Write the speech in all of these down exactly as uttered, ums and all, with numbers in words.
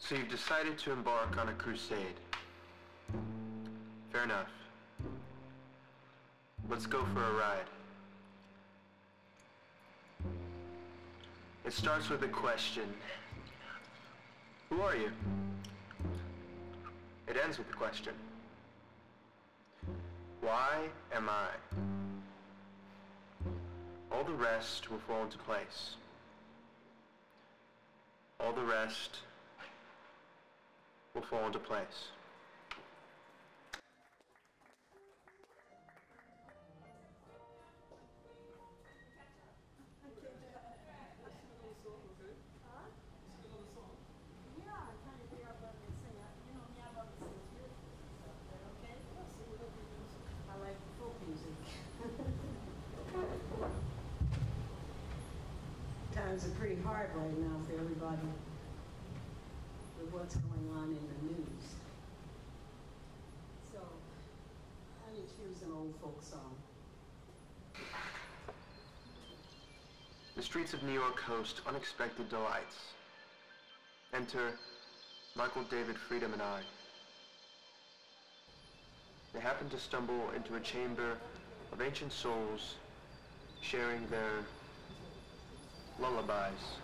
So you've decided to embark on a crusade. Fair enough. Let's go for a ride. It starts with a question. Who are you? It ends with a question. Why am I? All the rest will fall into place. All the rest will fall into place. I like folk music. Times are pretty hard right now for everybody with what's going on in the news. So I need to choose an old folk song. The streets of New York host unexpected delights. Enter Michael David Freedom and I. They happen to stumble into a chamber of ancient souls sharing their lullabies.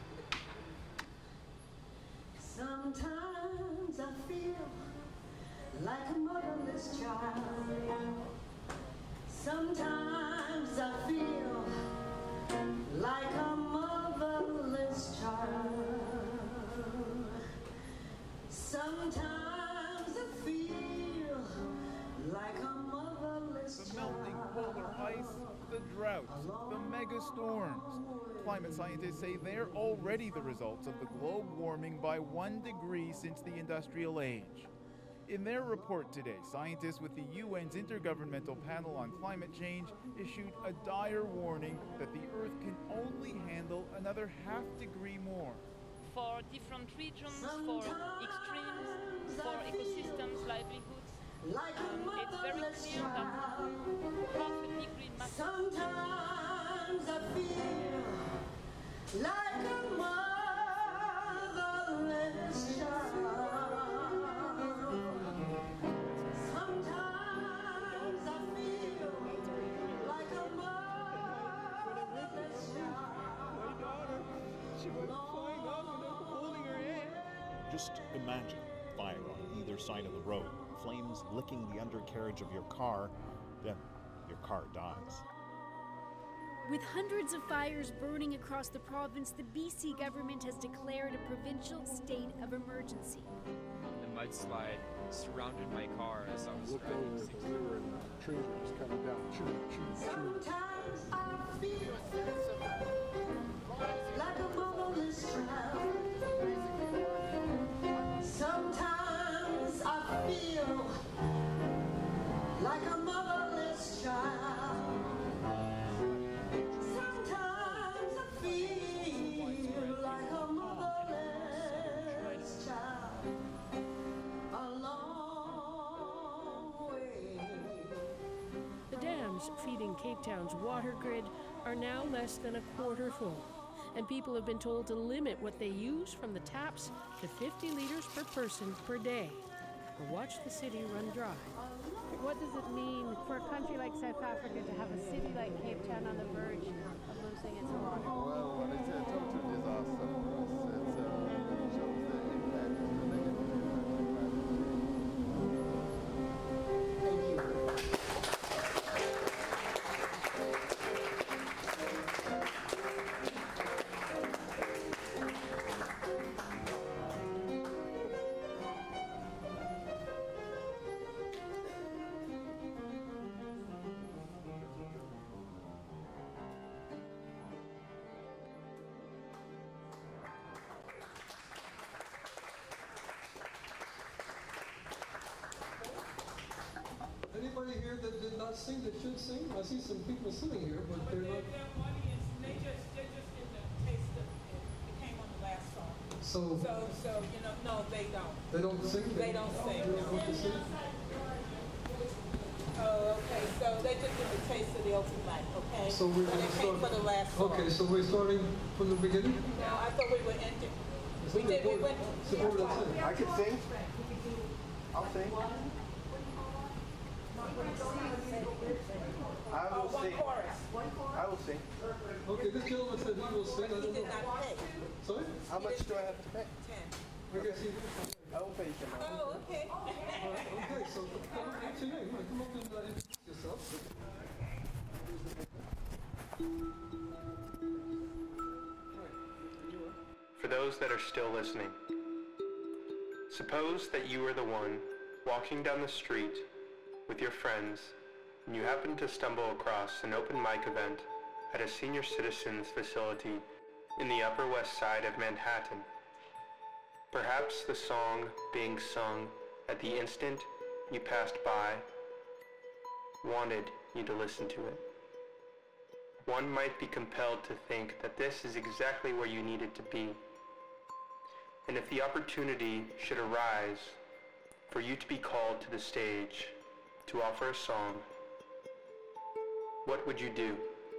Sometimes I feel like a motherless child. Sometimes I feel like a motherless child. Sometimes I feel like a motherless The melting polar ice, the droughts, the mega storms. Climate scientists say they're already the results of the globe warming by one degree since the industrial age. In their report today, scientists with the U N's Intergovernmental Panel on Climate Change issued a dire warning that the Earth can only handle another half degree more. For different regions, for extremes, for ecosystems, livelihoods, um, it's very clear that half a degree matters. Sometimes I feel like a motherless child. Sometimes I feel like a motherless child. My daughter, she went flying off and I'm holding her hand. Just imagine fire on either side of the road, flames licking the undercarriage of your car, then your car dies. With hundreds of fires burning across the province, the B C government has declared a provincial state of emergency. The mudslide surrounded my car as I was Looked driving. over the river and the trees were just coming down. Choo, choo, choo. Sometimes I feel like a motherless child. Sometimes I feel like a motherless child. Sometimes I feel like a motherless child. A long way. The dams feeding Cape Town's water grid are now less than a quarter full, and people have been told to limit what they use from the taps to fifty liters per person per day, or watch the city run dry. What does it mean for a country like South Africa to have a city like Cape Town on the verge of losing its water? Well, well, it's a total disaster for us. It's, uh, it shows the impact of the negative impact of climate change. Thank you. Anybody here that did not sing that should sing? I see some people sitting here, but they're not. Their audience, they just, they're just in the taste of it. It came on the last song. So, so, so you know, no, they don't. They don't sing? They, they don't sing. They don't know what to sing? Oh, okay. So they just get the taste of the open mic, okay? So we're they came start, for the last song. Okay, so we're starting from the beginning? No, I thought we were ending. We did, we went. I can sing. I'll sing. I will one sing. chorus. I will sing. Okay, this gentleman said he will sing. I He don't did know. not pay. Sorry? How much do I have to pay? Ten. Okay, see. I will pay you ten dollars. Oh, okay. Okay, so come, what's your name? Come up and uh, introduce yourself. For those that are still listening, suppose that you are the one walking down the street with your friends and you happen to stumble across an open mic event at a senior citizens facility in the Upper West Side of Manhattan. Perhaps the song being sung at the instant you passed by wanted you to listen to it. One might be compelled to think that this is exactly where you needed to be. And if the opportunity should arise for you to be called to the stage to offer a song, what would you do?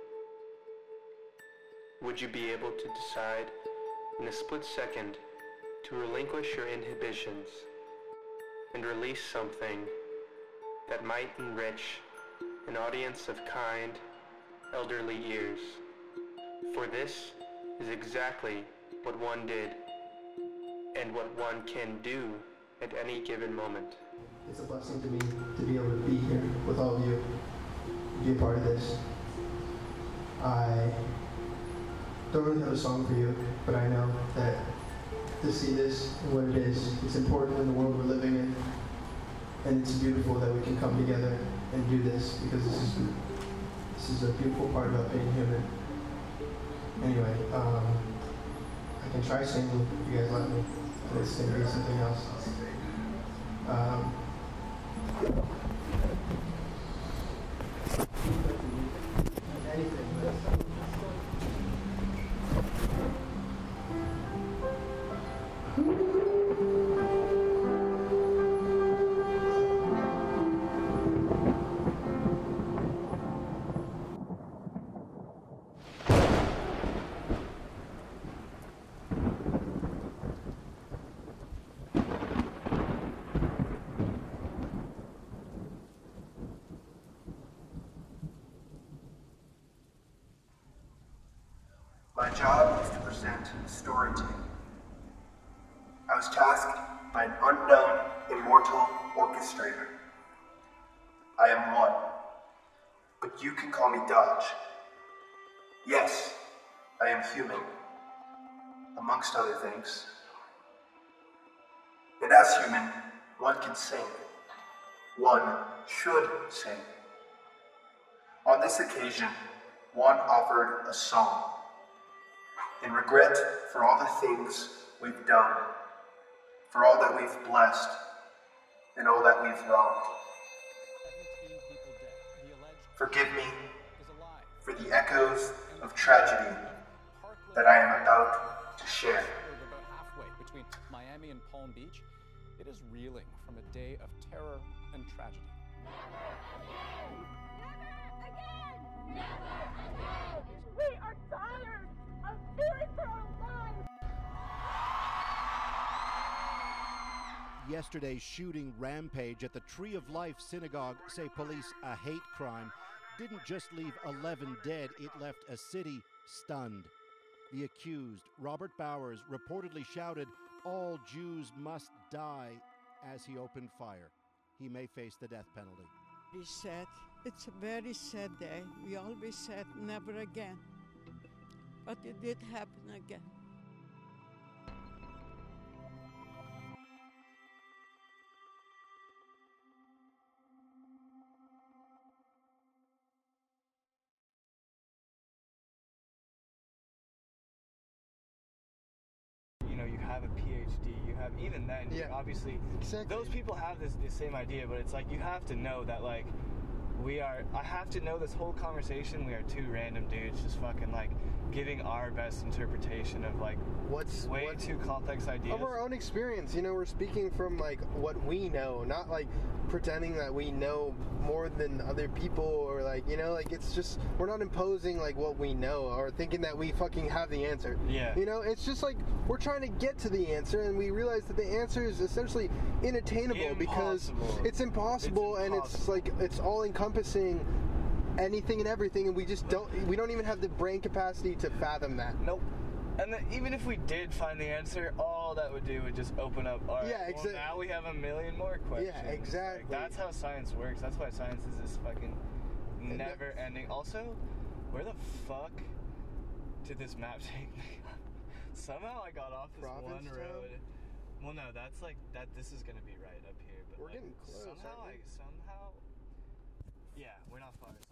Would you be able to decide in a split second to relinquish your inhibitions and release something that might enrich an audience of kind, elderly ears? For this is exactly what one did and what one can do at any given moment. It's a blessing to me to be able to be here with all of you, be a part of this. I don't really have a song for you, but I know that to see this and what it is, it's important in the world we're living in, and it's beautiful that we can come together and do this, because this is this is a beautiful part about being human. Anyway, um, I can try singing if you guys let me, but it's going to be something else. Um, anything. My job is to present storytelling. I was tasked by an unknown, immortal orchestrator. I am one, but you can call me Dodge. Yes, I am human, amongst other things. And as human, one can sing. One should sing. On this occasion, one offered a song in regret for all the things we've done, for all that we've blessed, and all that we've wronged. Forgive me for the echoes of tragedy that I am about to share. About halfway between Miami and Palm Beach, it is reeling from a day of terror and tragedy. Never again! Never again! We are tired of fearing for our lives! Yesterday's shooting rampage at the Tree of Life Synagogue, say police, a hate crime, didn't just leave eleven dead, it left a city stunned. The accused, Robert Bowers, reportedly shouted, "All Jews must die," as he opened fire. He may face the death penalty. Very sad. It's a very sad day. We always said never again. But it did happen again. You know, you have a P H D, you have, even then, yeah. obviously, exactly. Those people have this, this same idea, but it's like, you have to know that, like, we are, I have to know this whole conversation, we are two random dudes just fucking, like, giving our best interpretation of, like, what's way what, too complex ideas. Of our own experience, you know, we're speaking from, like, what we know, not, like, pretending that we know more than other people, or like, you know, like it's just, we're not imposing like what we know or thinking that we fucking have the answer. Yeah. You know, it's just like we're trying to get to the answer, and we realize that the answer is essentially inattainable because it's impossible, it's impossible, and it's like it's all encompassing anything and everything, and we just don't we don't even have the brain capacity to fathom that. Nope. And then even if we did find the answer, all that would do would just open up. All right, yeah, exactly. Well, now we have a million more questions. Yeah, exactly. Like, that's how science works. That's why science is this fucking never-ending. Also, where the fuck did this map take me? Somehow I got off this one road. Well, no, that's like that. This is gonna be right up here. But we're like, getting close. Somehow, I somehow. Yeah, we're not far.